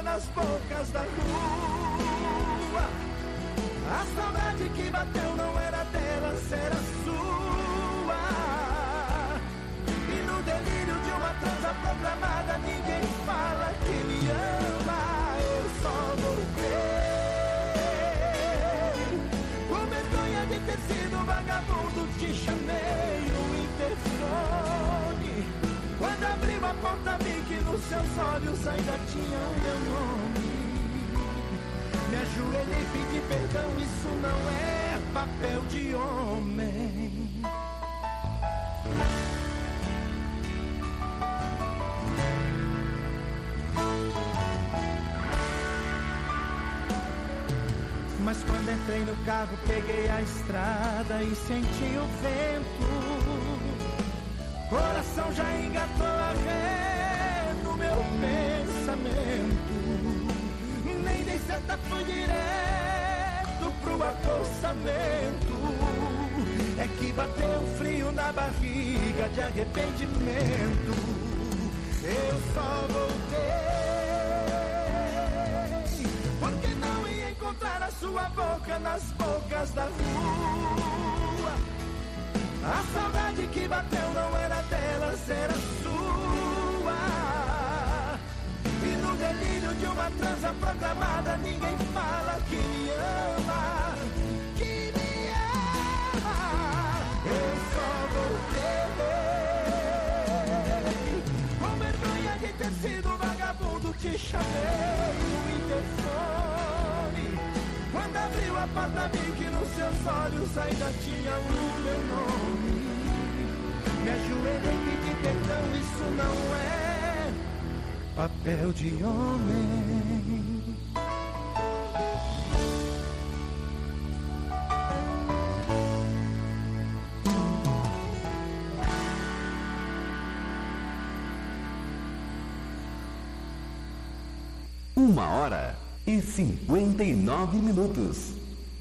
encontrar nas bocas da rua. A saudade que bateu não era dela, era sua. E no delírio de uma transa programada, ninguém fala que me ama. Eu só voltei com vergonha de ter sido vagabundo. Te chamei no interfone. Quando abriu a porta vi que nos seus olhos ainda tinha o meu nome. Me ajoelhei e pedi perdão, isso não é papel de homem. Mas quando entrei no carro, peguei a estrada e senti o vento. Coração já engatou a ré no meu pensamento. Nem dei seta, fui direto pro acostamento. É que bateu frio na barriga de arrependimento. Eu só voltei porque não ia encontrar a sua boca nas bocas da rua. A saudade que bateu não era delas, era sua. E no delírio de uma transa programada, ninguém fala que me ama, que me ama. Eu só voltei com vergonha de ter sido vagabundo. Te chamei no interfone. Quando abriu a porta vi que nos seus olhos ainda tinha o meu nome. Me ajoelhei e pedi perdão, isso não é papel de homem. Uma hora e 59 minutos.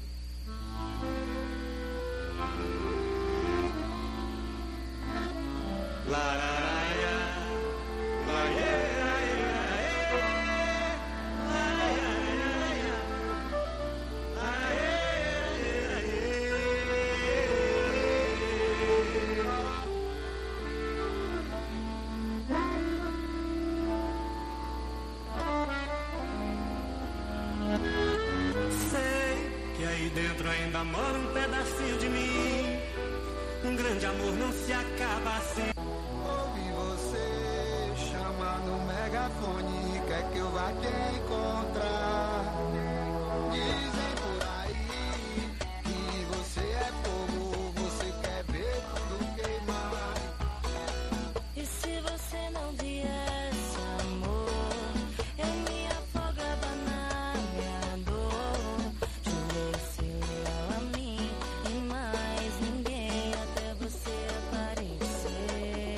Dentro ainda mora um pedacinho de mim. Um grande amor não se acaba assim. Ouvi você chamar no megafone, quer que eu vá te encontrar. Dizem por aí que você é fogo, você quer ver tudo queimar. E se você não viesse, amor, eu me afogava na minha dor. Jurei ser leal a mim e mais ninguém até você aparecer.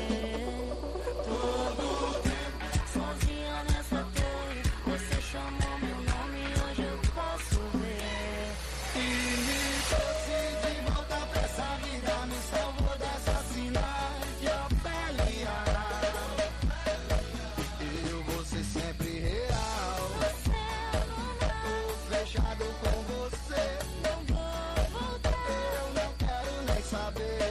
Todo tempo, sozinha nessa torre, você chamou meu nome e hoje eu posso ver. E me trouxe de volta pra essa vida, me salvou dessa sina de Ofélia. Eu vou ser sempre real. Tô fechado com você. Não vou voltar, Eu não quero nem saber.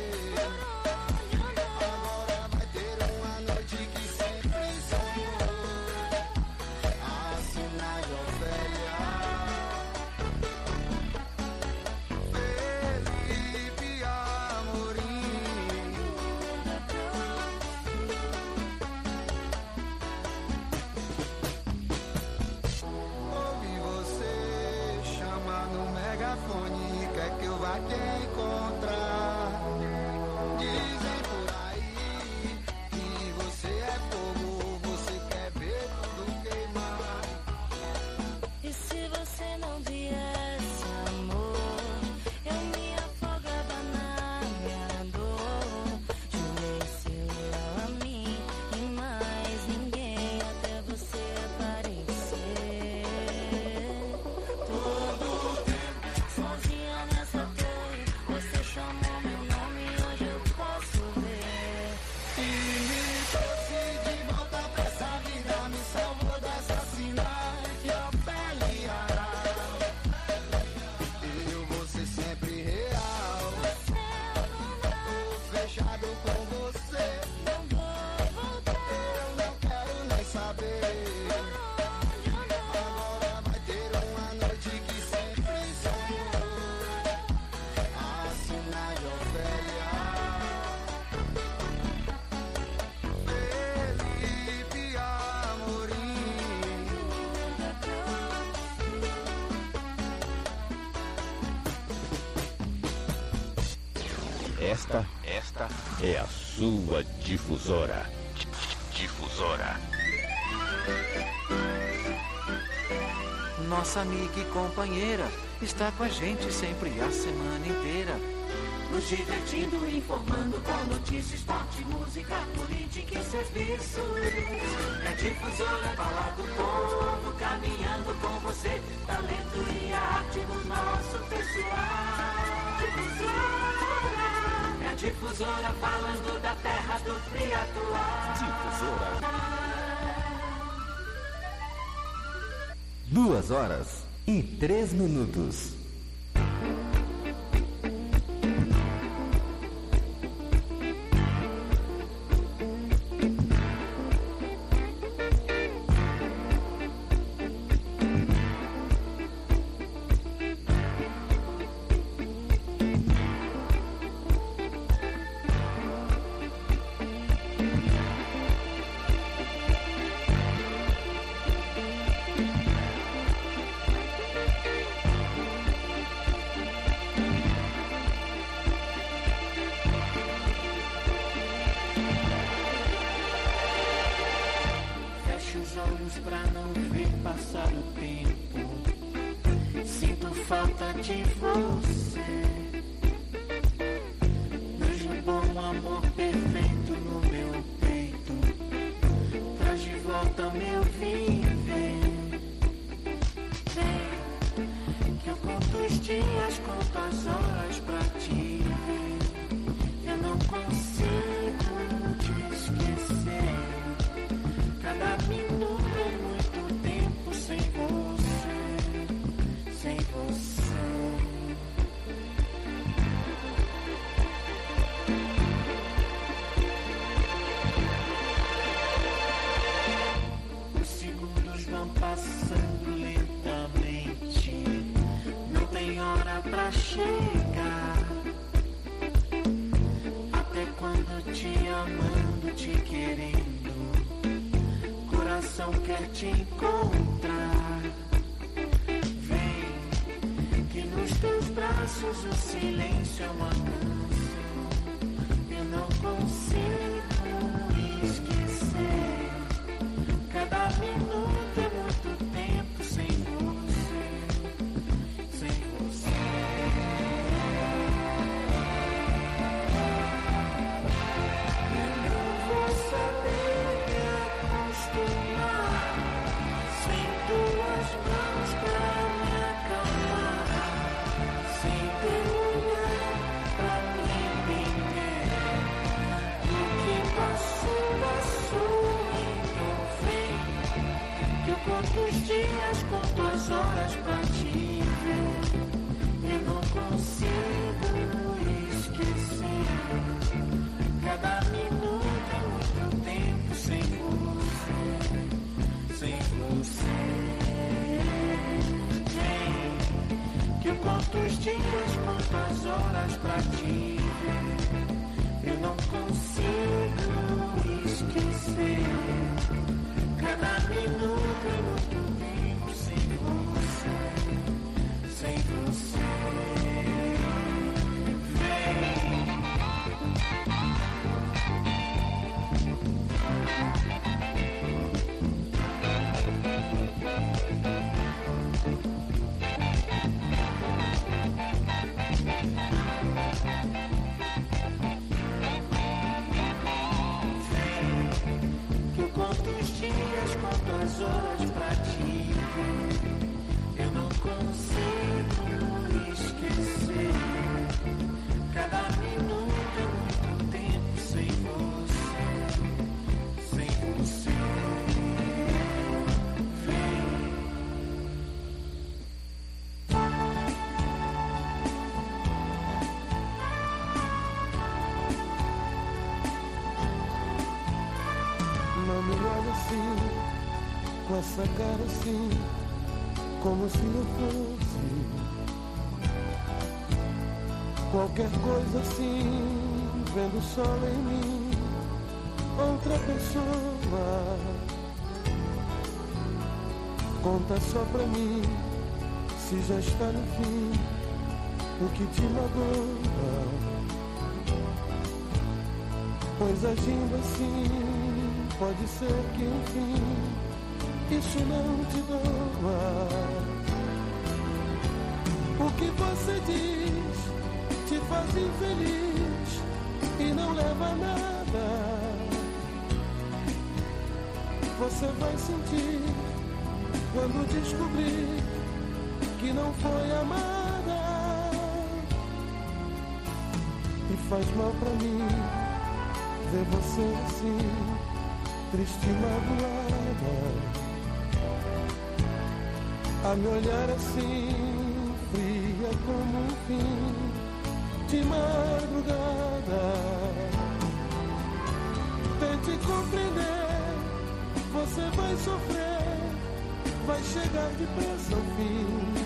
Agora vai ter uma noite que sempre sonhou. Assina de Ofélia. Felipe Amorim. Ouvi você chamar no megafone, quer que eu vá te encontrar. Dizem por aí que você é fogo, você quer ver tudo queimar. e se você não viesse, amor, eu me afogava na minha dor. Jurei ser leal a mim e mais ninguém até você aparecer. Todo tempo, sozinha nessa torre, você chamou Esta é a sua difusora. Difusora. Nossa amiga e companheira está com a gente sempre a semana inteira. Nos divertindo, informando com notícias, esporte, música, política e serviços. É Difusora, falar do povo, caminhando com você. Talento e arte no nosso pessoal. Difusora, é Difusora, falando da terra do triatual. Difusora. 2h03. Pra não ver passar o tempo, sinto falta de você. Vejo bom amor perfeito no meu peito, traz de volta meu viver. Vem, que eu conto os dias, conto as horas pra te ver. Eu não consigo te esquecer. Cada minuto sem você, sem você. Os segundos vão passando lentamente, não tem hora pra chegar. Até quando te amando, te querendo, coração quer te encontrar. Vem, que nos teus braços o silêncio é uma canção. Eu não consigo esquecer. Cada minuto é muito tempo sem você, sem você. Eu não vou saber me acostumar sem tuas mãos pra me acalmar, sem teu olhar pra me entender. O que passou, então vem, que eu conto os dias, conto as horas pra te ver. Eu não consigo esquecer. Cada minuto é muito tempo sem você, sem você. Vem, que eu conto os dias, conto as horas pra te ver. Eu não consigo esquecer. Cada minuto é muito tempo sem você, sem você. Quantas horas pra te ver, eu não consigo esquecer. Cada minuto é muito tempo sem você, sem você. Vem. Não me olhe assim, com essa cara assim, como se eu fosse qualquer coisa assim, vendo só em mim outra pessoa. Conta só pra mim, se já está no fim, o que te magoa. Pois agindo assim, pode ser que enfim isso não te doa. O que você diz te faz infeliz e não leva a nada. Você vai sentir quando descobrir que não foi amada. E faz mal pra mim ver você assim, triste e magoada. A me olhar assim, fria como um fim de madrugada. Tente compreender, você vai sofrer, vai chegar depressa ao fim.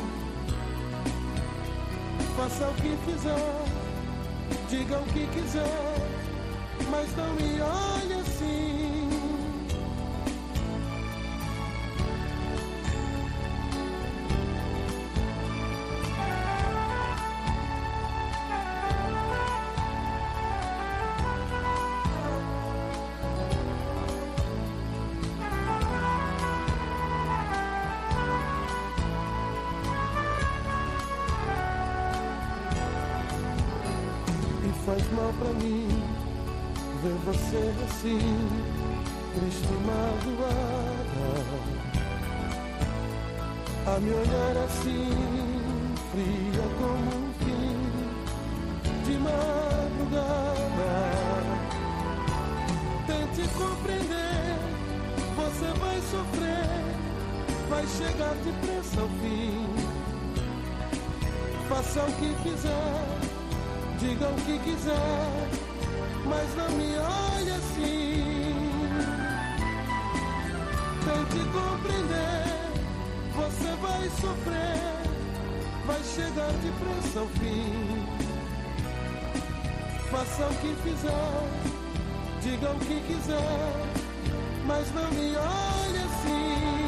Faça o que fizer, diga o que quiser, mas não me olhe assim. Faz mal pra mim ver você assim, triste e magoada. A me olhar assim, fria como um fim de madrugada. Tente compreender, você vai sofrer, vai chegar depressa ao fim. Faça o que fizer, diga o que quiser, mas não me olhe assim. Tente compreender, você vai sofrer, vai chegar depressa ao fim. Faça o que fizer, diga o que quiser, mas não me olhe assim.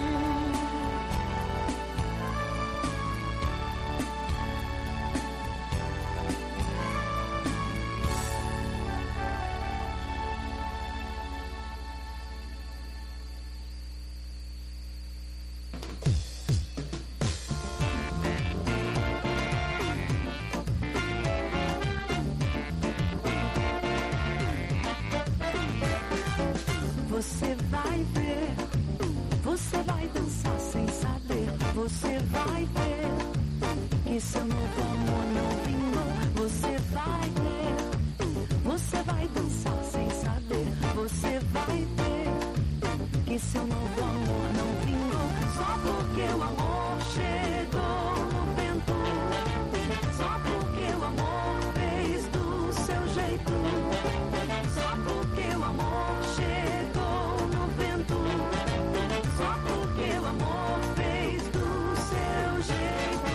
Você vai ver, você vai dançar sem saber. Você vai ver que seu novo amor não vingou. Você vai ver, você vai dançar sem saber. Você vai ver que seu novo amor não vingou. Só porque o amor chegou no vento, só porque o amor fez do seu jeito, só porque o amor chegou no vento, só porque o amor fez do seu jeito.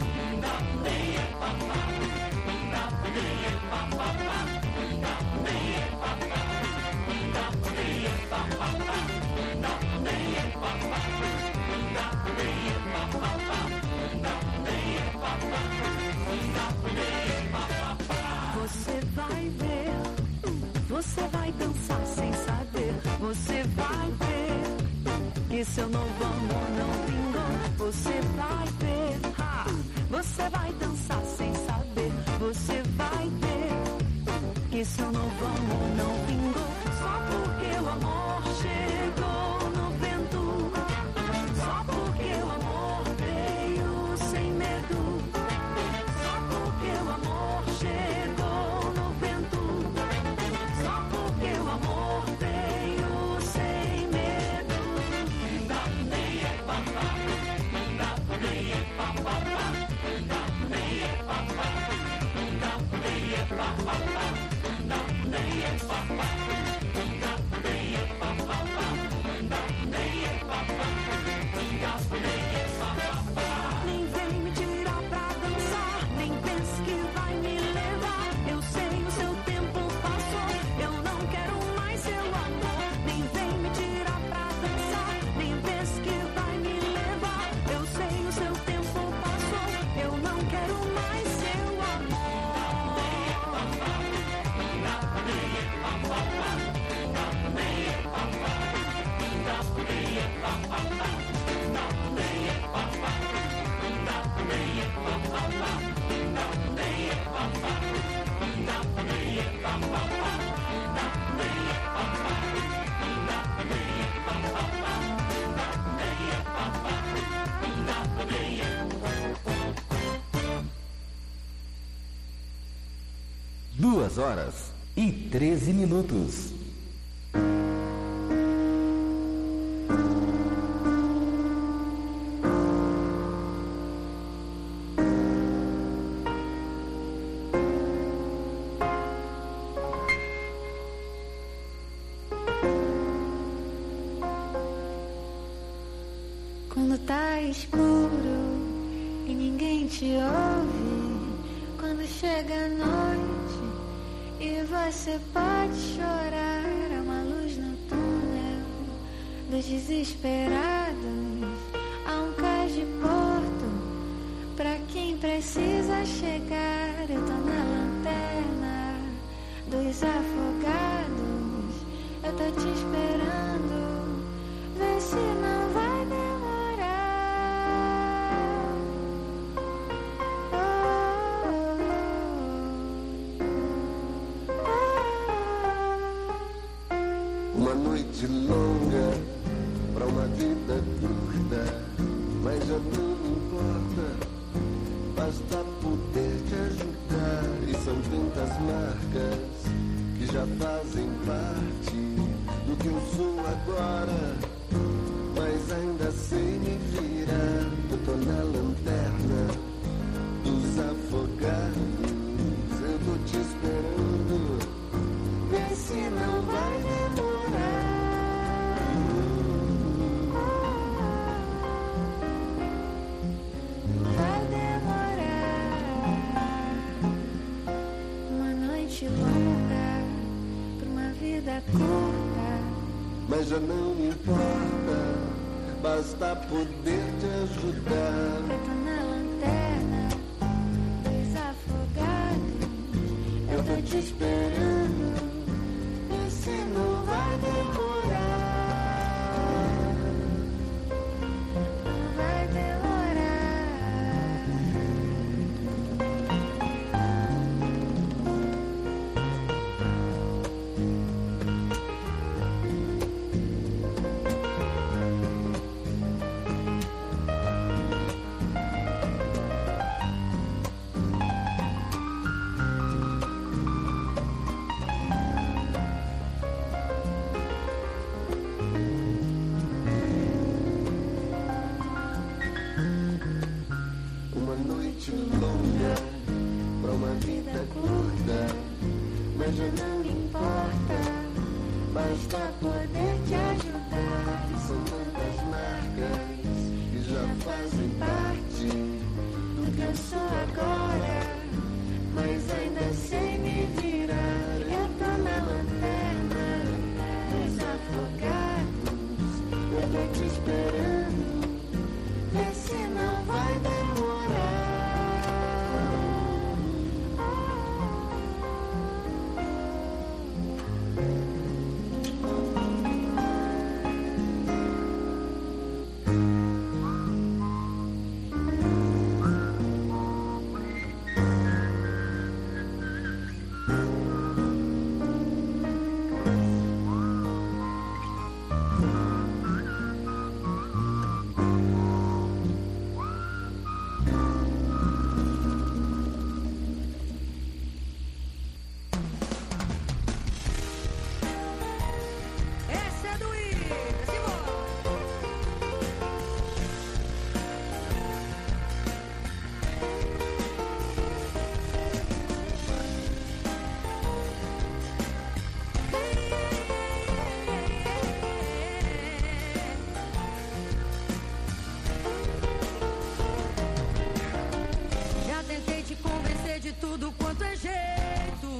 Você vai ver, você vai dançar sem saber. Você vai ver que seu novo amor não vingou. Você vai ver, você vai dançar sem saber. Você vai ver que seu novo amor não vingou. Só porque o amor chegou no vento, só porque o amor veio sem medo, só porque o amor chegou no vento, só porque o amor veio sem medo. Papá. 2h13. Quando tá escuro e ninguém te ouve, quando chega a noite e você pode chorar, há uma luz no túnel dos desesperados, há um cais de porto pra quem precisa chegar. Eu tô na lanterna dos afogados, eu tô te esperando, vê se não vai demorar. Uma noite longa pra uma vida curta, mas já não importa, basta poder te ajudar. E são tantas marcas que já fazem parte do que eu sou agora, mas ainda sei me virar. Eu tô na lanterna dos afogados, eu tô te esperando, vê se não vai demorar. Vai demorar. Uma noite longa pra uma vida curta, Mas já não importa, basta poder te ajudar. eu tô na lanterna dos afogados, eu tô te esperando, vê se não vai demorar. Não vai demorar. Uma noite longa pra uma vida curta, mas já não importa, basta poder te ajudar. E são tantas marcas que já fazem parte do que eu sou agora, mas ainda sei me virar. Eu tô na lanterna Dos afogados, eu tô te esperando, vê se não vai demorar. Essa é do Ira, simbora! Já tentei te convencer de tudo quanto é jeito.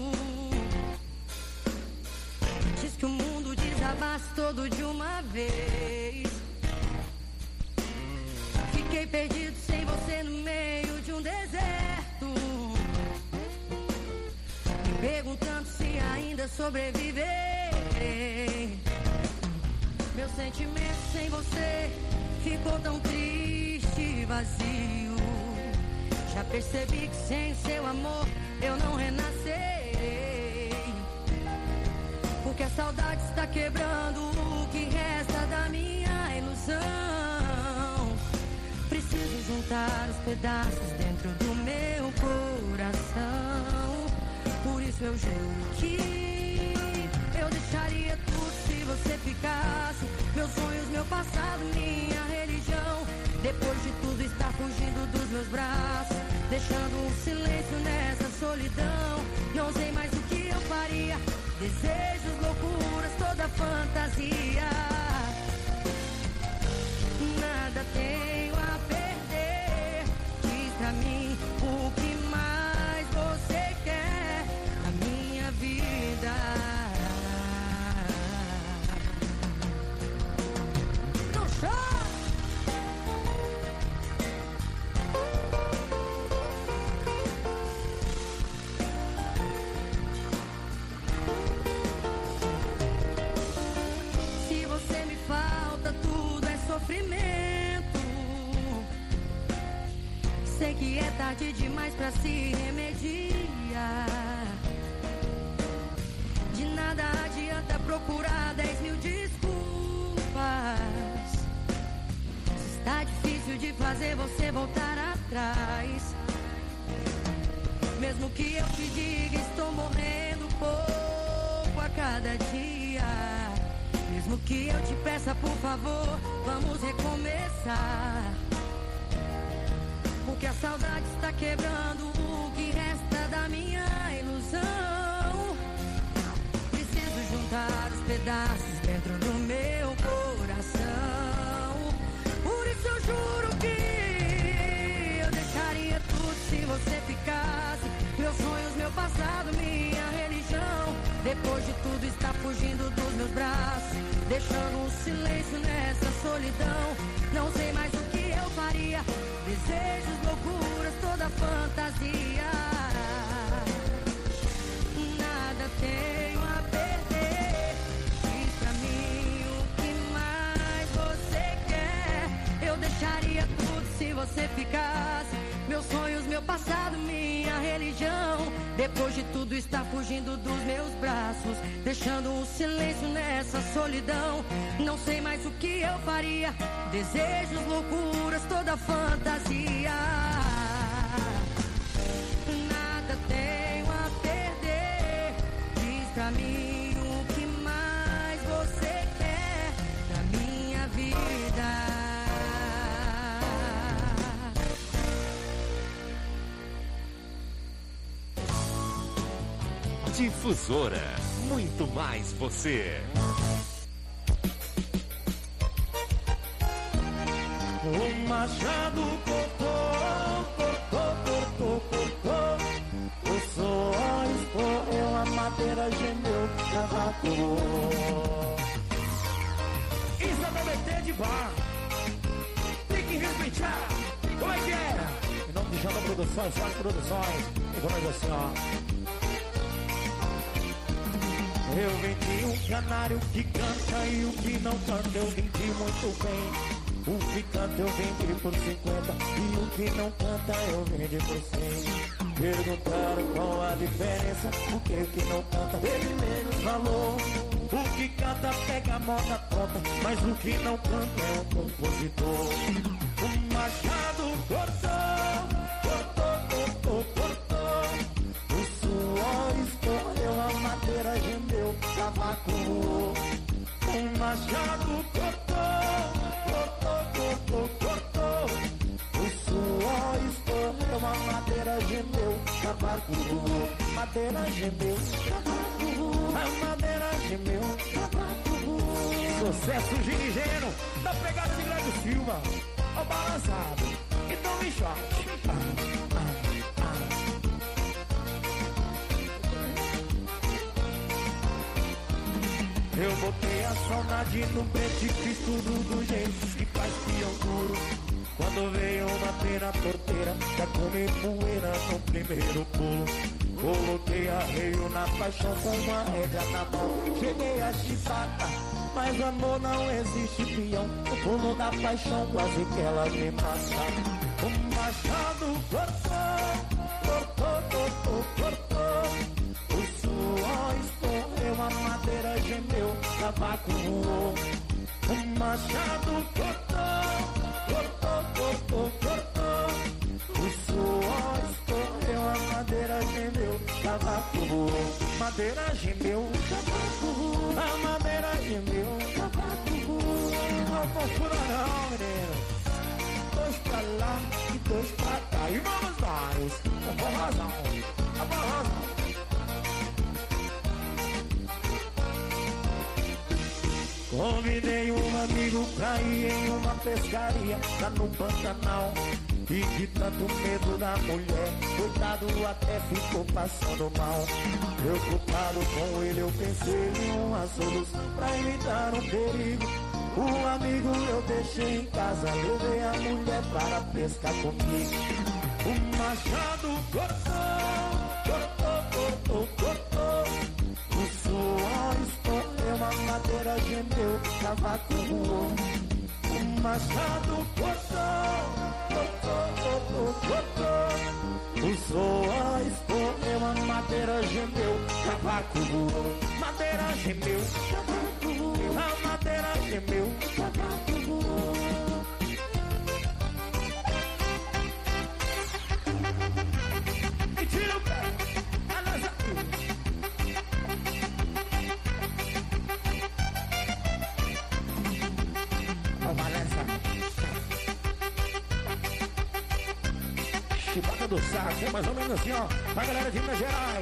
Diz que o mundo desabasse todo de uma vez. Fiquei perdido sem você no meio de um deserto, me perguntando se ainda sobreviverei. Meu sentimento sem você ficou tão triste e vazio. Já percebi que sem seu amor eu não renascerei, porque a saudade está quebrando o que resta da minha ilusão. Preciso juntar os pedaços dentro do meu coração, por isso isso eu juro que eu deixaria tudo se você ficasse. Meus sonhos, meu passado, minha religião. Depois de tudo estar fugindo dos meus braços, deixando um silêncio nessa solidão. Não sei mais o que eu faria. Desejos, loucuras, toda fantasia. Nada tenho a perder. Diz pra mim o que mais você quer na minha vida. Não chora! Se você me falta, tudo é sofrimento. Sei que é tarde demais pra se remediar. De nada adianta procurar 10 mil desculpas. Se está difícil de fazer você voltar atrás. Mesmo que eu te diga, estou morrendo pouco a cada dia. Mesmo que eu te peça, por favor, vamos recomeçar. Porque a saudade está quebrando o que resta da minha ilusão. Preciso juntar os pedaços dentro do meu coração. Por isso eu juro que eu deixaria tudo se você ficasse. Meus sonhos, meu passado, minha religião. Depois de tudo está fugindo dos meus braços, deixando um silêncio nessa solidão. Não sei mais o que eu faria. Desejos, loucuras, toda fantasia. Nada tenho a perder. Diz pra mim o que mais você quer. Eu deixaria tudo se você ficasse. Meus sonhos, meu passado, minha religião. Depois de tudo está fugindo dos meus braços, deixando um silêncio nessa solidão. Não sei mais o que eu faria. Desejos, loucuras, toda fantasia. Nada tenho a perder. Diz pra mim o que mais você quer da minha vida. Difusora, muito mais você. O machado cortou. O suor escorreu, a madeira gemeu, cavacou. Isso é BBT de bar. Tem que respeitar. Como é que é? Em nome de Janda Produções, Faz Produções. E como é assim, ó. Eu vendi um canário que canta e o que não canta eu vendi muito bem. O que canta eu vendi por 50 e o que não canta eu vendi por 100. Perguntaram qual a diferença, o que não canta teve menos valor. O que canta pega a mão na ponta, mas o que não canta é um compositor. O machado cortou. O suor escorreu, a madeira gemeu, cavaco. O machado cortou. O suor escorreu, a madeira gemeu, cavaco. Madeira gemeu, cavaco. A madeira gemeu, cavaco. Sucesso ginigeno da pegada de Grego Silva. Ó balançado, então me choque. Eu botei a saudade no peito e fiz tudo do jeito que faz peão duro. Quando veio bater na torteira, já comi poeira no primeiro pulo. Coloquei arreio na paixão com uma régua na mão. Cheguei a chibata, mas amor não existe peão. O pulo da paixão quase que ela me mata. O machado cortou. O suor escorreu, a madeira gemeu, cavaco voou. O machado cortou. O suor escorreu, a madeira gemeu, cavaco voou, madeira gemeu, a madeira gemeu, não confunda não, menino. Dois pra lá e dois pra cá, e vamos nós, com boa razão, com boa razão. Convidei um amigo pra ir em uma pescaria lá no Pantanal. E de tanto medo da mulher, coitado até ficou passando mal. Preocupado com ele, eu pensei em uma solução pra evitar um perigo. O amigo eu deixei em casa, levei a mulher para pescar comigo. O machado cortou. O suor escorreu, a madeira gemeu, cavaco voou. O machado cortou. O suor escorreu, a madeira gemeu, cavaco voou. Madeira gemeu, cavaco voou. A madeira gemeu, cavaco voou. E tira o pé, balança. Ó, balança. Chibata do saco, é mais ou menos assim, ó, pra galera de Minas Gerais.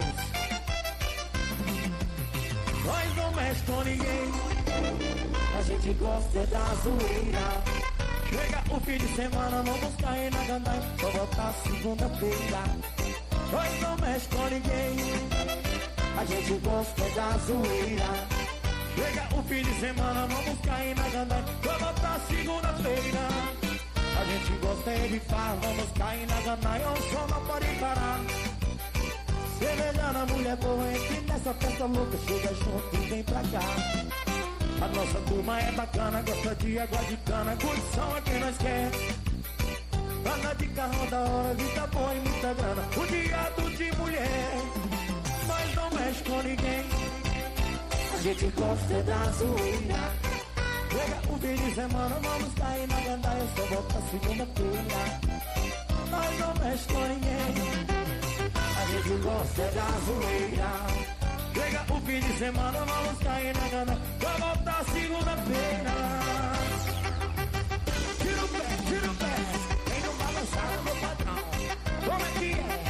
Nós não mexe com ninguém, a gente gosta da zoeira. Chega o fim de semana, vamos cair na gandaia, só voltar segunda-feira. Nós não mexe com ninguém, a gente gosta da zoeira. Chega o fim de semana, vamos cair na gandaia, só voltar segunda-feira. A gente gosta de farra, vamos cair na gandaia, o som não pode parar. Cerveja na mulher boa, entre nessa festa louca, chega junto e vem pra cá. A nossa turma é bacana, gosta de água de cana, curtição é quem nós quer. Anda de carro da hora, vida boa e muita grana, o diado de mulher. Nós não mexe com ninguém, a gente gosta da zoeira. Chega o fim de semana, vamos cair na gandaia, só volta segunda-feira. Nós não mexe com ninguém, a gente gosta da zoeira. Chega o fim de semana, vamos cair na gandaia, só volta segunda-feira. Tira o pé, vem no balançar, meu patrão. Como é que é?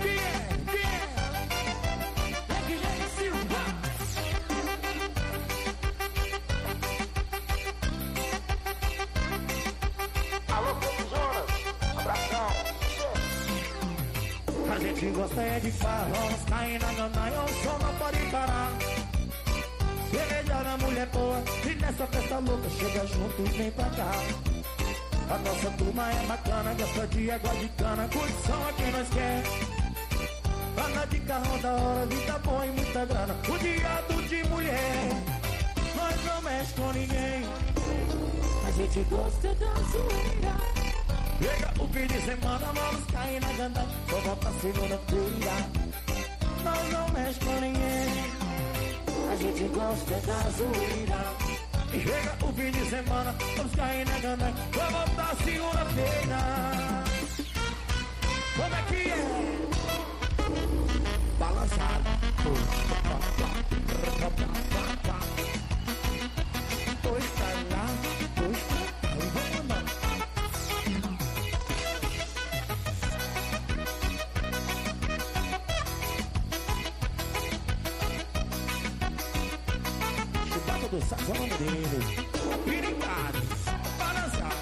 A gente gosta é de farra, vamos cair na gandaia, o som não pode parar. Cerveja na mulher boa, e nessa festa louca, chega junto e vem pra cá. A nossa turma é bacana, gosta de água de cana, curtição é quem nós quer. Anda de carro da hora, vida boa e muita grana, o diado de mulher. Nós não mexe com ninguém, a gente gosta da zoeira. Chega o fim de semana, vamos cair na gandaia, só volta segunda-feira. Nós não mexe com ninguém, a gente gosta da zoeira. E chega o fim de semana, vamos cair na gandaia, só volta segunda-feira. Como é que é? Balançado. Dois pra lá, dois pra cá, e vamos lá. Do saxão dele, piricado, balançar,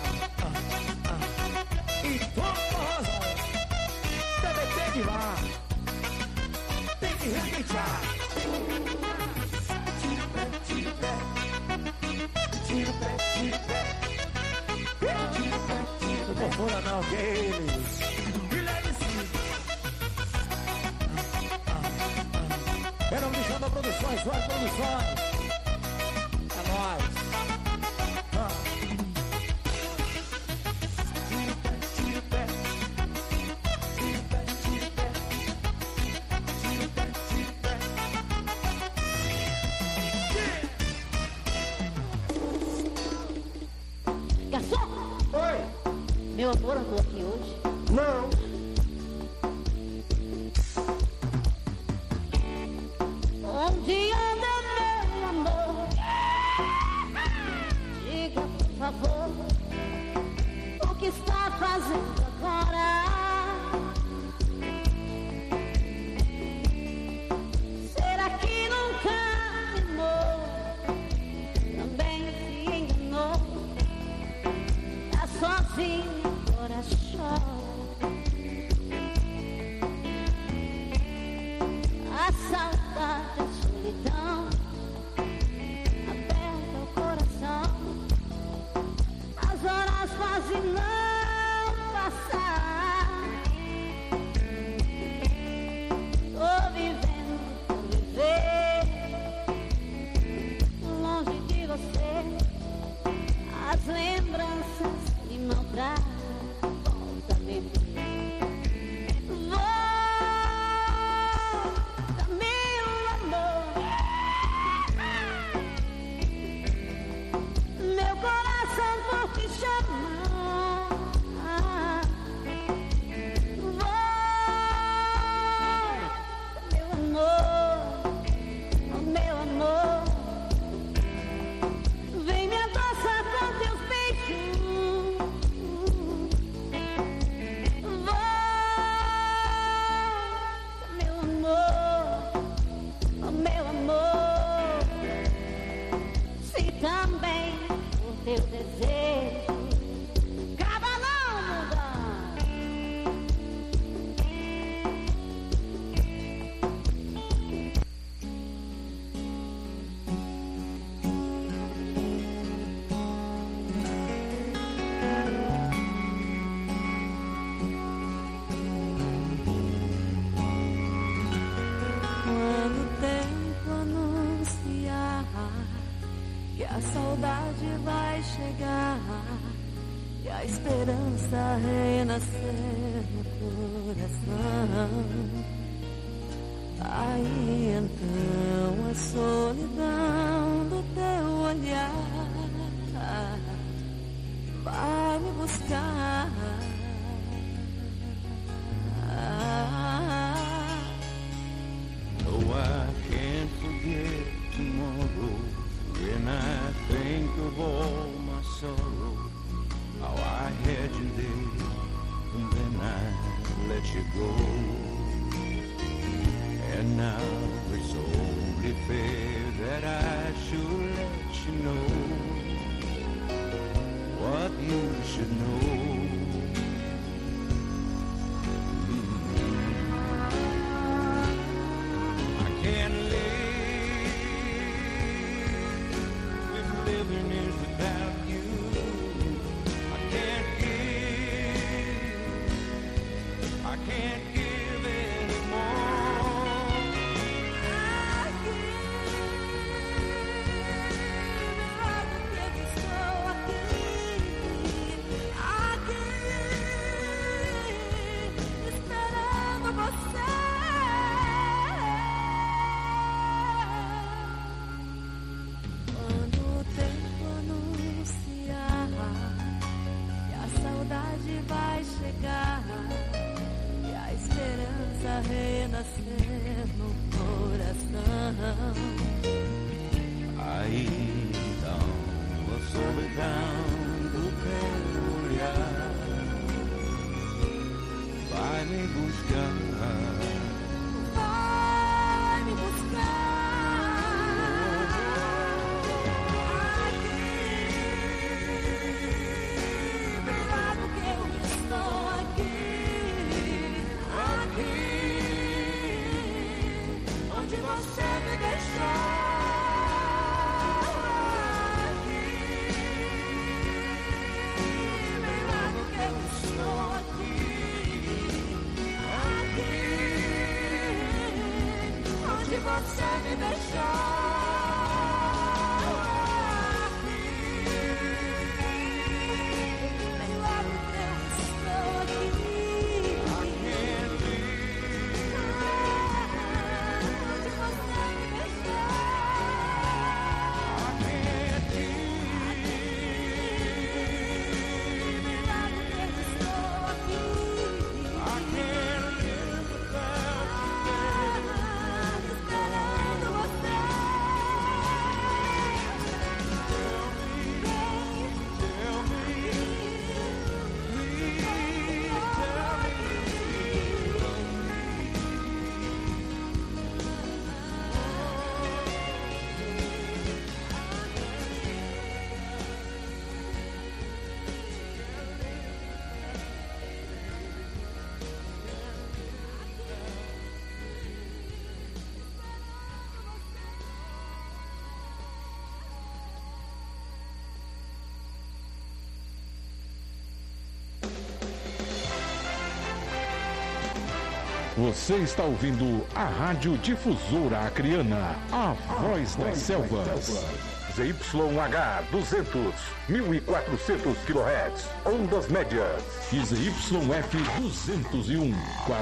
e forrozão, TBT de lá, tem que respeitar. Tira o pé, tira o pé, tira o pé, tira o pé, tira o pé, tira o pé. Não confunda não, que é eles. Eram Bichando Produções, suas produções. Garçom! Oi! Meu amor andou aqui hoje? Não! fazendo agora? Será que nunca me amou? Também se enganou. Tá sozinho, agora chora. A saudade, a solidão aperta o coração. As horas quase não passar. Tô vivendo por viver longe de você. As lembranças me maltratam. Volta-me, meu coração por te chamar. Meu amor, vem me abraçar com teus beijos. Meu amor, se também o teu desejo acaba não mudar. Quando o tempo anunciar que a saudade vai chegar e a esperança renascer no coração, aí então a solidão do teu olhar vai me buscar. No, I can't forget tomorrow. When I think of all my sorrow, how I had you there, and then I let you go. And now it's only fair that I should let you know what you should know. I can't live if living is without you. I can't give anymore. I esperando você. Quando o tempo anunciar que a saudade vai chegar e a esperança renascer no coração, aí então a solidão do teu olhar vai me buscar. vai me buscar. Aqui, do lado que eu estou aqui, onde você me deixou. Você me deixou. Bem lá no teu estou aqui. Onde você me deixou. Bem lá no teu estou aqui. Esperando você. Você está ouvindo a Rádio Difusora Acreana, a voz das selvas. ZYH 200, 1400 kHz, ondas médias. E ZYF 201,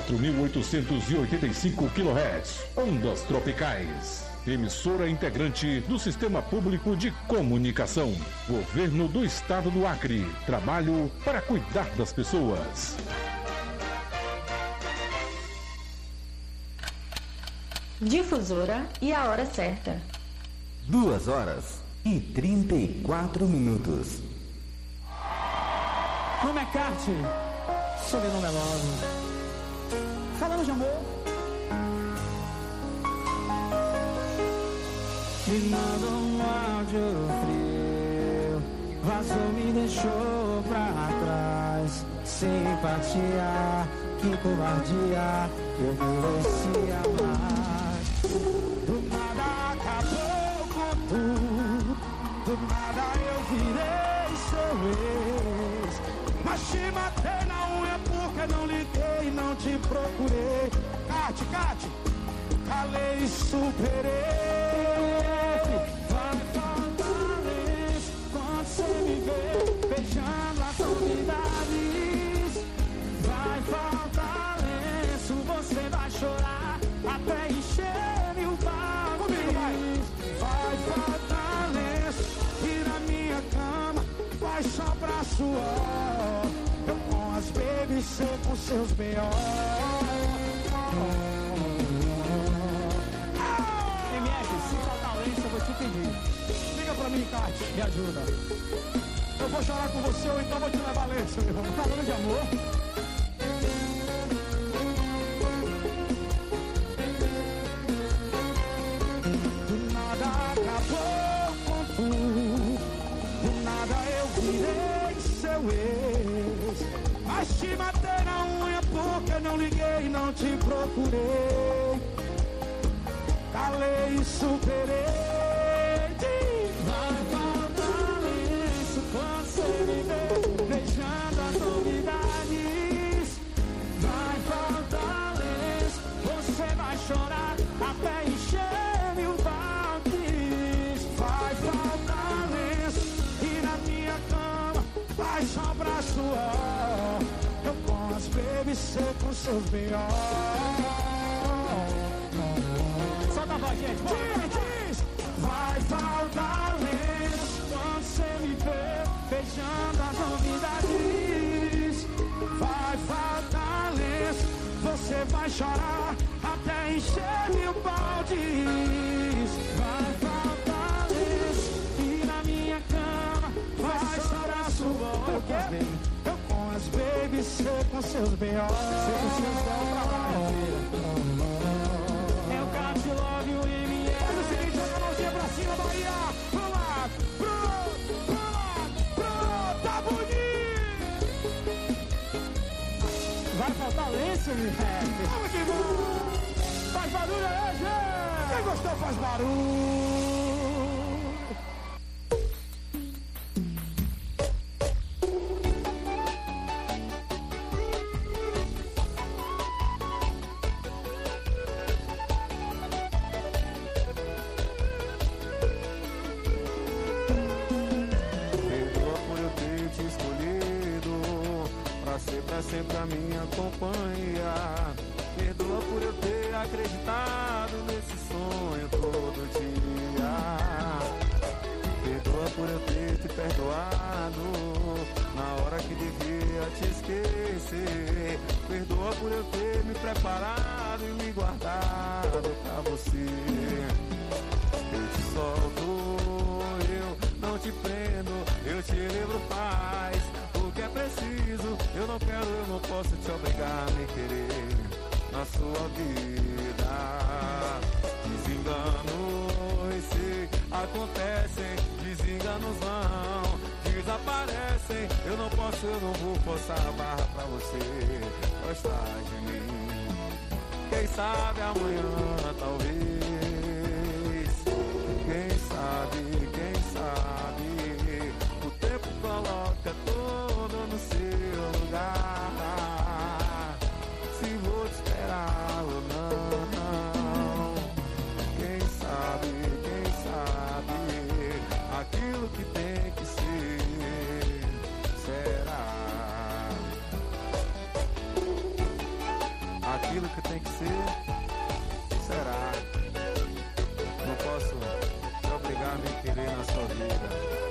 4885 kHz, ondas tropicais. Emissora integrante do Sistema Público de Comunicação. Governo do Estado do Acre. Trabalho para cuidar das pessoas. Difusora e a hora certa. 2h34. No McCarthy, Solidão Melosa. Falando de amor. Me mandou um áudio frio, vazou, me deixou pra trás. Simpatia, que covardia, eu merecia mais. Do nada acabou com tudo, do nada eu virei seu ex. Mas te matei na unha porque não liguei e não te procurei. Cate, calei e superei. Vai faltar isso quando você me vê beijando as novidades. Vai faltar isso, você vai chorar até encher mil baldes. Vai faltar isso e na minha cama vai sobrar suor. Eu com as babies, você com seus B.O. Eu vou te pedir. Liga pra mim, Cate, me ajuda. Eu vou chorar com você ou então vou te levar lenço, meu irmão. Falando de amor. Do nada acabou com tudo, do nada eu virei seu ex. Mas te matei na unha porque não liguei e não te procurei. Calei e superei. Vai faltar isso quando você me vê beijando as novidades. Vai faltar isso, você vai chorar até encher mil baldes. Vai faltar isso e na minha cama vai sobrar suor. Eu com as babies, você com seus B.O. Gente, diz, vai faltar lenço quando você me vê beijando as novidades. Vai faltar lenço, você vai chorar até encher mil baldes. Vai faltar lenço e na minha cama vai chorar suor. Eu com as babies, você com seus B.O. Você com seus B.O. pra lá, minha filha. Love you, M.E. Faz o seguinte, joga a mãozinha pra cima, Bahia. Pro lado, tá bonito. Vai faltar lenço, meu velho. Vamos que vamos. Faz barulho aí, gente. Quem gostou faz barulho. Sempre a minha companhia. Perdoa por eu ter acreditado nesse sonho todo dia. Perdoa por eu ter te perdoado na hora que devia te esquecer. Perdoa por eu ter me preparado e me guardado pra você. Eu te solto, eu não te prendo, eu te lembro paz. Que é preciso, eu não quero, eu não posso te obrigar a me querer na sua vida. Desenganos se acontecem, desenganos não desaparecem. Eu não posso, eu não vou forçar a barra pra você gostar de mim. Quem sabe amanhã, talvez. Quem sabe, o tempo coloca todo no seu lugar. Se vou te esperar tem que ser? Será? Não posso te obrigar a me querer na sua vida.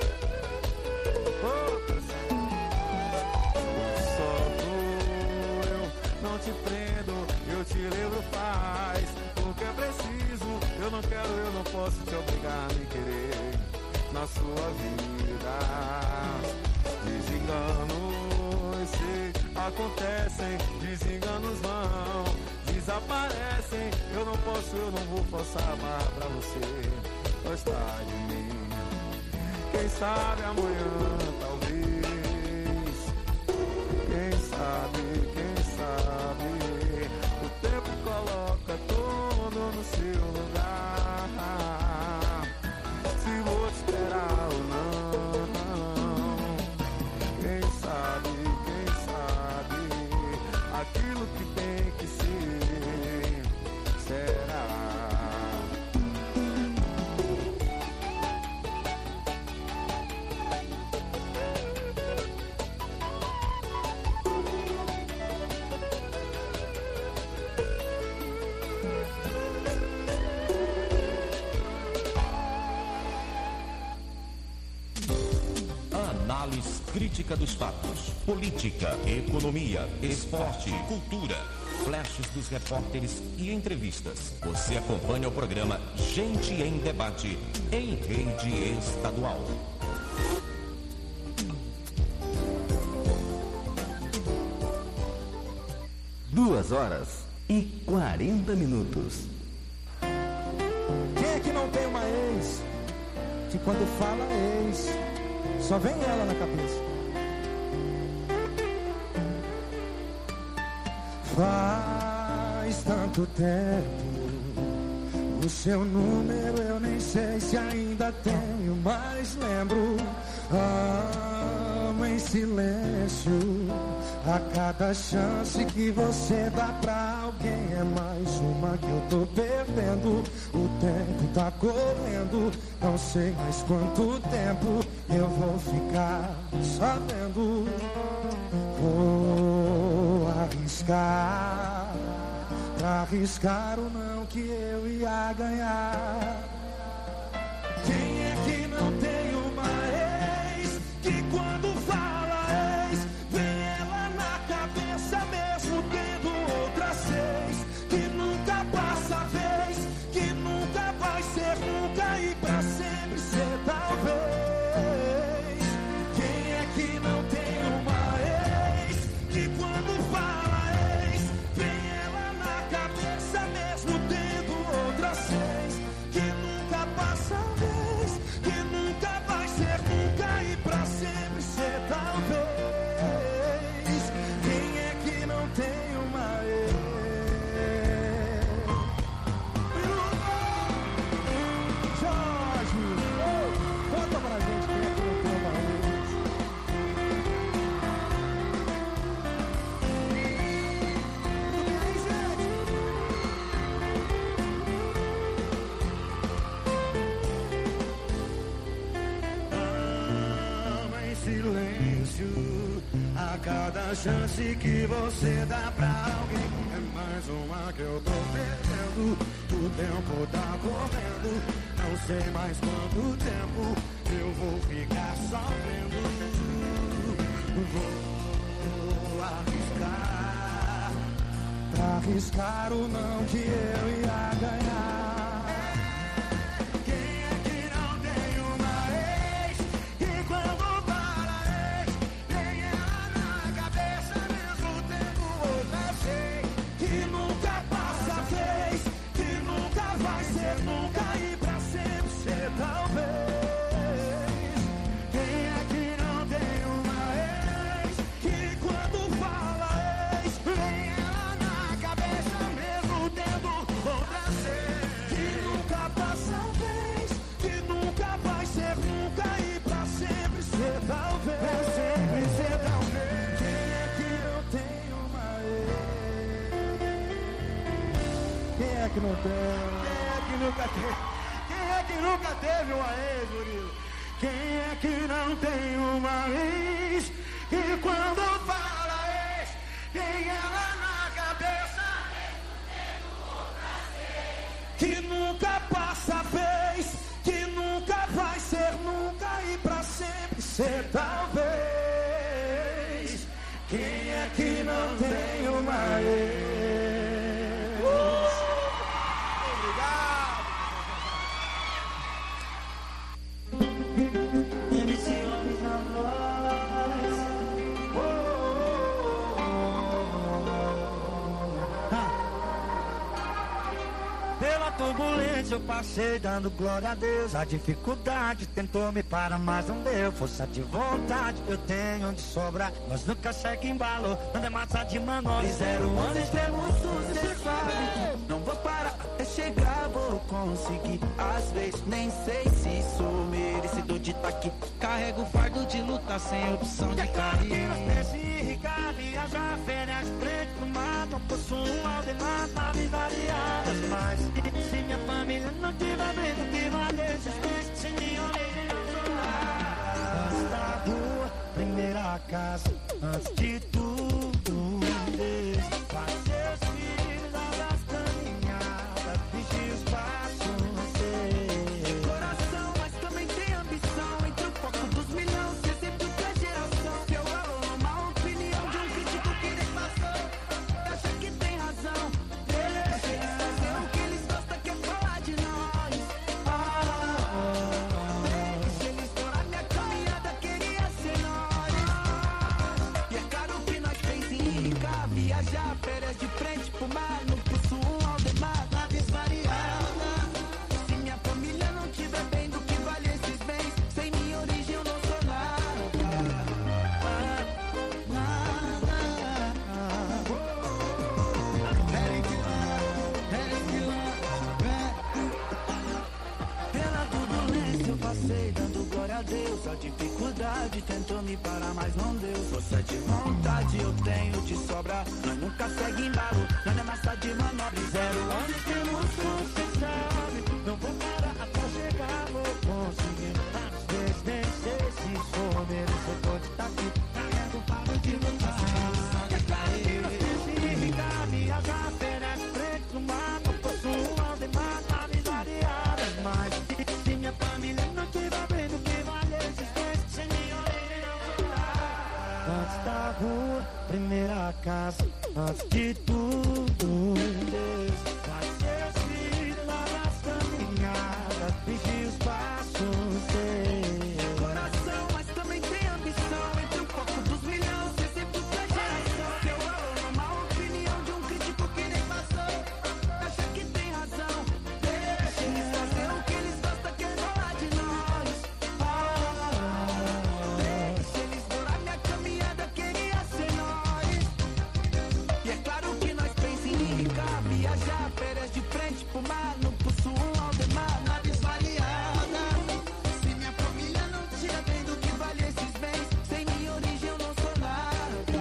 Não te prendo, eu te livro, faz o que é preciso. Eu não quero, eu não posso te obrigar a me querer na sua vida. Desenganos se acontecem, desenganos vão, desaparecem. Eu não posso, eu não vou forçar amar pra você gostar de mim. Quem sabe amanhã, talvez. Quem sabe. O tempo coloca tudo no seu lugar. Se vou te esperar ou não. Quem sabe, aquilo que tem que ser, será. Análise crítica dos fatos, política, economia, esporte, cultura, flashes dos repórteres e entrevistas. Você acompanha o programa Gente em Debate em rede estadual. Duas horas e 40 minutos. Quem é que não tem uma ex que quando fala ex só vem ela na cabeça? Faz tanto tempo, o seu número eu nem sei se ainda tenho, mas lembro. Amo em silêncio, a cada chance que você dá pra alguém é mais uma que eu tô perdendo. O tempo tá correndo, não sei mais quanto tempo eu vou ficar só vendo. Vou arriscar, pra arriscar o não que eu ia ganhar. Quem é que não tem uma ex que quando fala ex vem ela na cabeça mesmo tendo outras seis, que nunca passa vez, que nunca vai ser nunca e pra sempre ser talvez. Quem é que não tem uma ex que quando fala ex vem ela na cabeça mesmo tendo outras seis, que nunca passa vez, que nunca vai ser nunca e pra sempre ser talvez. Quem é que não tem uma ex? Jorge, conta pra gente quem é que não tem uma ex. Ama em silêncio, a cada chance que você dá pra alguém é mais uma que eu tô perdendo. O tempo tá correndo, não sei mais quanto tempo eu vou ficar só vendo. Vou arriscar, pra arriscar o não que eu ia ganhar. Quem é que não tem uma ex que quando fala ex tem ela na cabeça mesmo tendo outra seis, que nunca passa vez, que nunca vai ser nunca e pra sempre ser talvez. Quem é que não tem uma ex que quando fala ex vem ela na cabeça mesmo tendo outra seis, que nunca passa vez, que nunca vai ser nunca e pra sempre ser talvez. Pra sempre ser talvez. Quem é que não tem uma ex? Quem é que não tem? Quem é que nunca teve? Quem é que nunca teve uma ex, Murilo? Quem é que não tem uma ex que quando fala ex tem ela na cabeça? você talvez. Quem é que não tem uma ex? Obrigado. MC Homens na voz. Pela turbulência eu passei dando glória a Deus. A dificuldade tentou me parar, mas não deu. Força de vontade eu tenho de sobra. Nós nunca segue embalo, não é massa de manobra. 0 anos extremos, você sabe. Não vou parar até chegar, vou conseguir. Às vezes nem sei se sou merecido de estar aqui. Carrego o fardo de luta sem opção de carreira. Nesse irrigar, viajar, férias, frente pro mar. Não possuo um aldenar, naves variadas, mas se minha família não tiver vendo que vale existência, se minha origem não sou lá. Antes da rua, primeira casa, antes de tudo, faz seus filhos, as caminhadas, vigia os passos, tem coração, mas também tem ambição. Entre o foco dos milhões, ser sempre pra geração. Seu valor, uma opinião de um crítico que nem passou. Acha que tem razão. Viajar, férias de frente pro mar, não possuo um aldenar, naves variadas. Se minha família não tiver bem, do que vale esses bens? Sem minha origem eu não sou nada. Pela turbulência eu passei dando glória a Deus. A dificuldade tentou me parar, mas não deu. Força de vontade eu tenho de sobra. Nós nunca segue embalo, nós é massa de manobra. 0 anos temos, você sabe. Não vou parar até chegar, vou conseguir. Às vezes nem sei se sou merecedor de estar aqui. Carrego o fardo de lutar. Viajar, férias, frente no mar. Não possuo um aldenar, naves variadas, mas se minha família não tiver bem, do que vale existência, sem minha origem não sou nada. Antes da rua, primeira casa, antes de tudo, Deus faz seus filhos lá nas caminhadas, vigia os passos, tem coração, mas também tem ambição. Entre o foco dos milhões, ser sempre pra geração. Seu valor, uma opinião de um crítico que nem passou. Acha que tem razão. Deixa eles fazer o que eles gostam, que falar de nós. Deixa eles explorar minha caminhada, queria ser nós. E é claro que nós pensamos em ricar, viajar, férias de frente pro mar. Não possuo um aldenar, naves variadas. Se minha família não tira bem, do que vale esses bens? Sem minha origem eu não sou nada.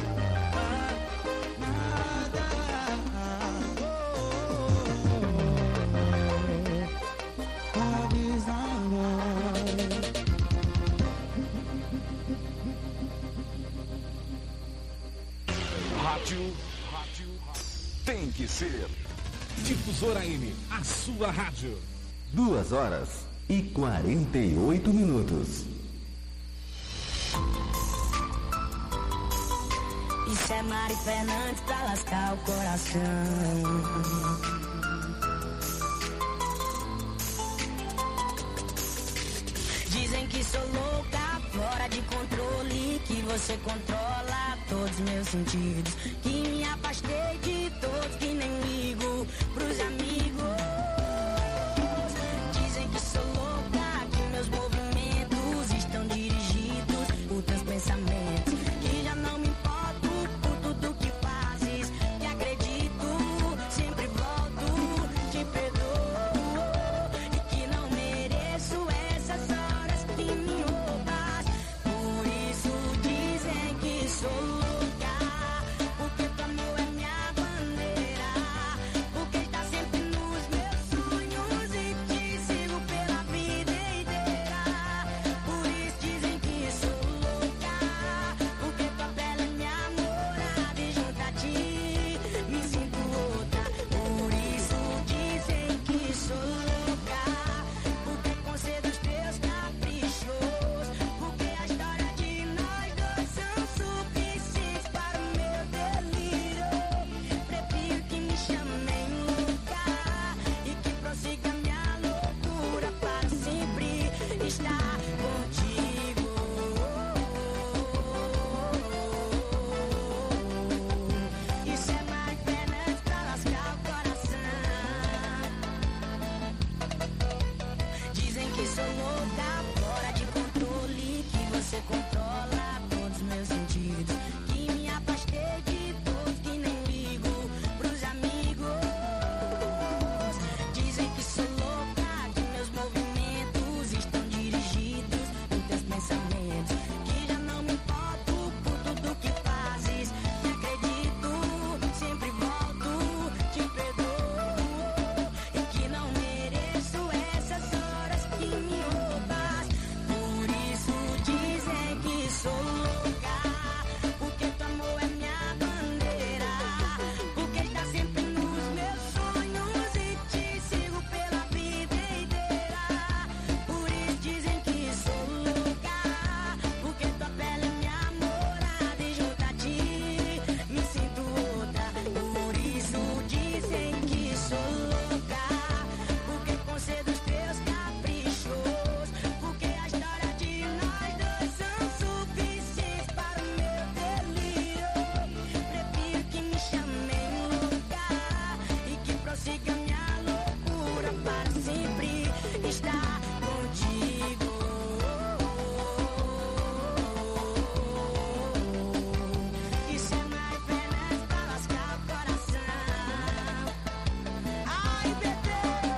Rádio tem que ser Difusora M, a sua rádio. 2 horas e 48 minutos. Isso é Mari Fernandes pra lascar o coração. Dizem que sou louca, fora de controle, que você controla todos meus sentidos, que me afastei de todos, que nem ligo pros amigos. Dizem que sou louca, que meus movimentos estão dirigidos por teus pensamentos, que já não me importo por tudo que fazes, que acredito, sempre volto, te perdoo, e que não mereço essas horas que me roubas. Por isso dizem que sou louca, porque teu amor é minha bandeira, porque está sempre estar contigo. Isso é mais veloz pra lascar o coração. Ai, bebê,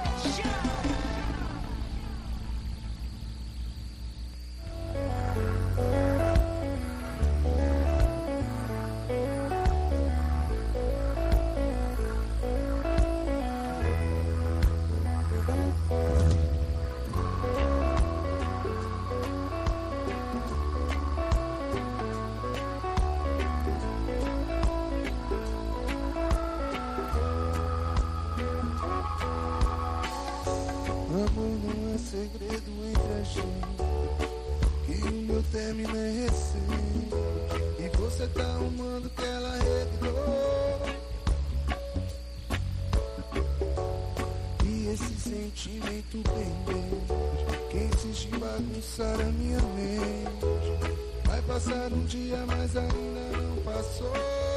Amor não é segredo entre a gente, que o meu término é recente, e você tá arrumando que ela revidou. E esse sentimento pendente, que insiste em bagunçar a minha mente, vai passar um dia, mas ainda não passou.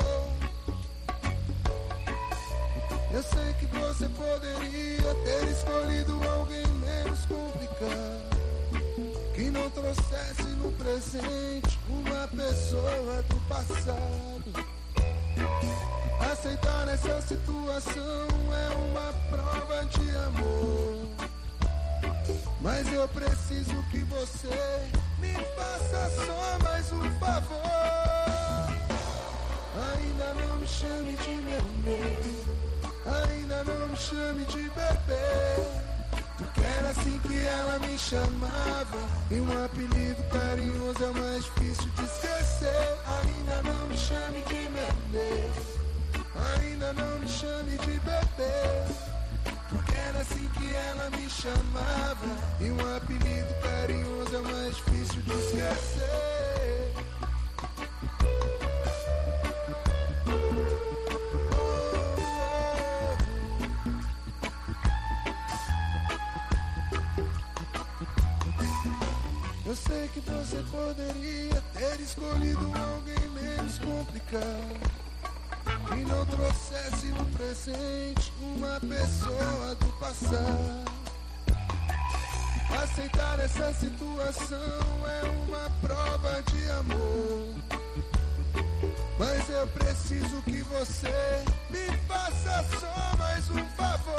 Eu sei que você poderia ter escolhido alguém menos complicado, que não trouxesse no presente uma pessoa do passado. Aceitar essa situação é uma prova de amor, mas eu preciso que você me faça só mais um favor. Ainda não me chame de meu amor, ainda não me chame de bebê, porque era assim que ela me chamava, e um apelido carinhoso é o mais difícil de esquecer. Ainda não me chame de bebê, ainda não me chame de bebê, porque era assim que ela me chamava, e um apelido carinhoso é o mais difícil de esquecer. Eu sei que você poderia ter escolhido alguém menos complicado, que não trouxesse no presente uma pessoa do passado. Aceitar essa situação é uma prova de amor, mas eu preciso que você me faça só mais um favor.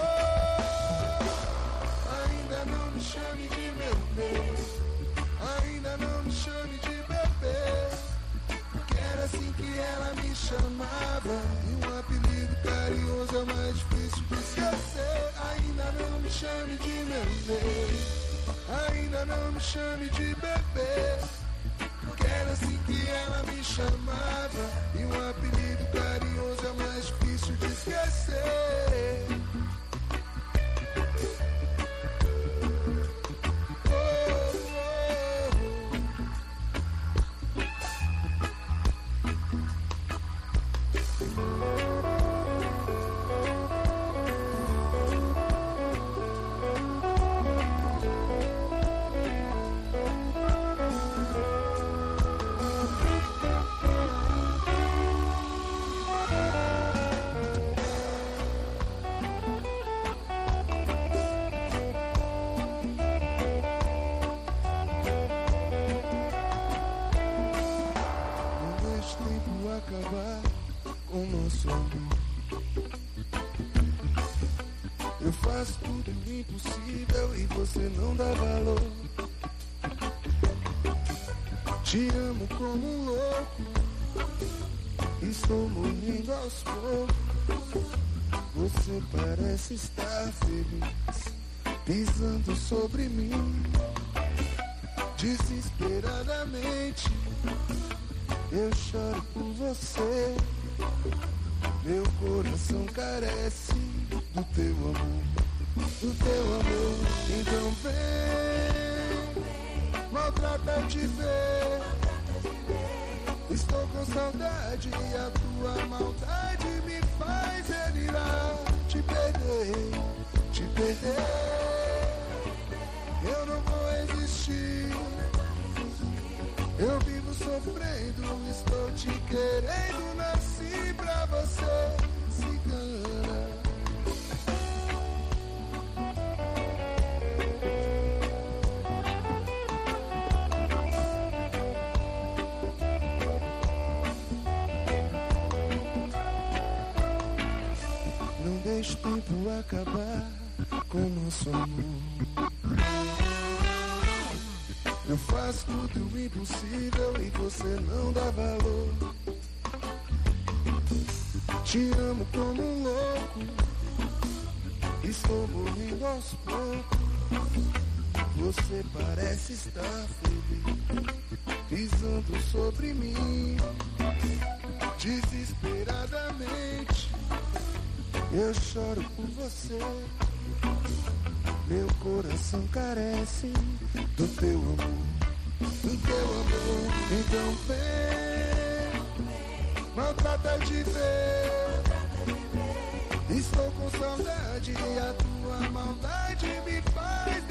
Ainda não me chame de meu bem, ainda não me chame de bebê, porque era assim que ela me chamava, e um apelido carinhoso é o mais difícil de esquecer. Ainda não me chame de meu bem, ainda não me chame de bebê, porque era assim que ela me chamava, e um apelido carinhoso é o mais difícil de esquecer. Acabar com o nosso amor. Eu faço tudo impossível e você não dá valor. Te amo como um louco, estou morrendo aos poucos. Você parece estar feliz, pisando sobre mim, desesperadamente. Eu choro por você, meu coração carece do teu amor, do teu amor. Então vem, maltrata de ver. Estou com saudade e a tua maldade me faz delirar. Te perder, te perder. Eu não vou existir. Eu vivo sofrendo, estou te querendo, nasci pra você, cigana. faz tempo acabar com nosso amor. Eu faço tudo o impossível e você não dá valor. Te amo como um louco, estou morrendo aos poucos. Você parece estar feliz, pisando sobre mim. Desesperadamente eu choro por você. Meu coração carece do teu amor, do teu amor. Então vem, maltrata de ver. Estou com saudade e a tua maldade me faz